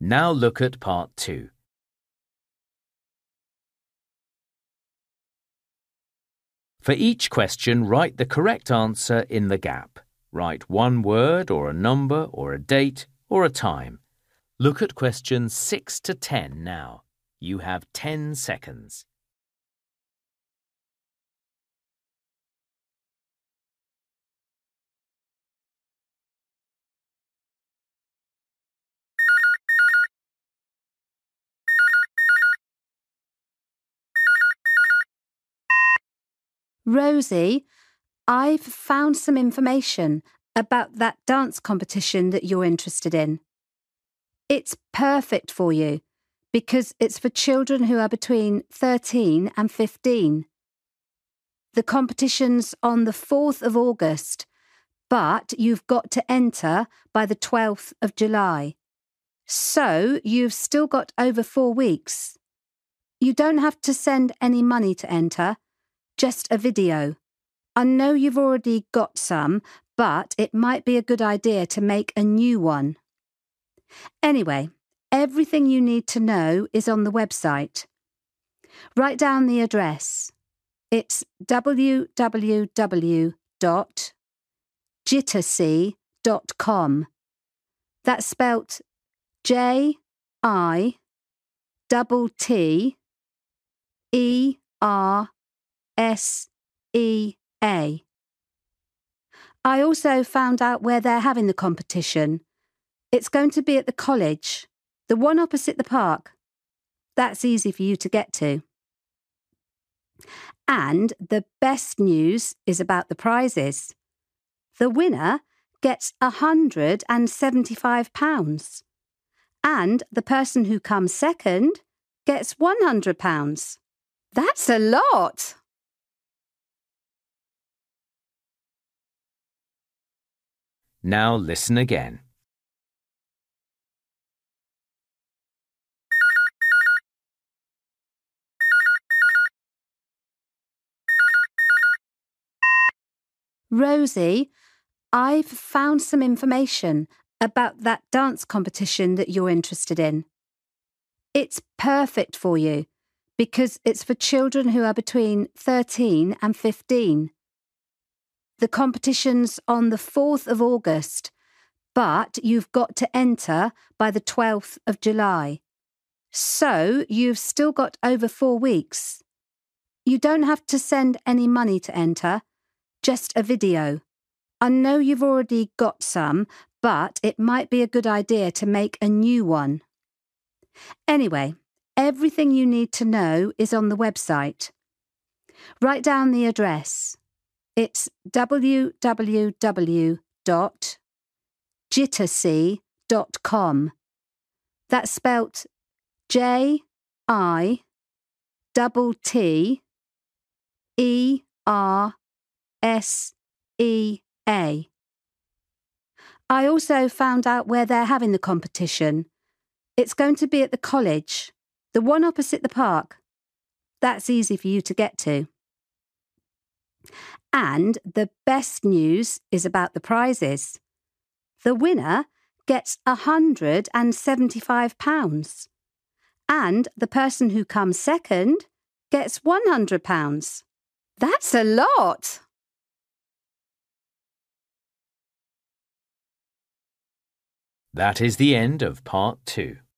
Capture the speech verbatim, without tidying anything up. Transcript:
Now look at part two. For each question, write the correct answer in the gap. Write one word or a number or a date or a time. Look at questions six to ten now. You have ten seconds. Rosie, I've found some information about that dance competition that you're interested in. It's perfect for you because it's for children who are between thirteen and fifteen. The competition's on the fourth of August, but you've got to enter by the twelfth of July. So you've still got over four weeks. You don't have to send any money to enter. Just a video. I know you've already got some, but it might be a good idea to make a new one. Anyway, everything you need to know is on the website. Write down the address. It's w w w dot jittersea dot com. That's spelt J I T T E R S E A. I also found out where they're having the competition. It's going to be at the college, the one opposite the park. That's easy for you to get to. And the best news is about the prizes. The winner gets one hundred seventy-five pounds, and the person who comes second gets one hundred pounds. That's a lot! Now listen again. Rosie, I've found some information about that dance competition that you're interested in. It's perfect for you because it's for children who are between thirteen and fifteen. The competition's on the fourth of August, but you've got to enter by the twelfth of July. So you've still got over four weeks. You don't have to send any money to enter, just a video. I know you've already got some, but it might be a good idea to make a new one. Anyway, everything you need to know is on the website. Write down the address. It's w w w dot jittersea dot com. That's spelt J I T T E R S E A. I also found out where they're having the competition. It's going to be at the college, the one opposite the park. That's easy for you to get to. And the best news is about the prizes. The winner gets one hundred seventy-five pounds, and the person who comes second gets one hundred pounds. That's a lot! That is the end of part two.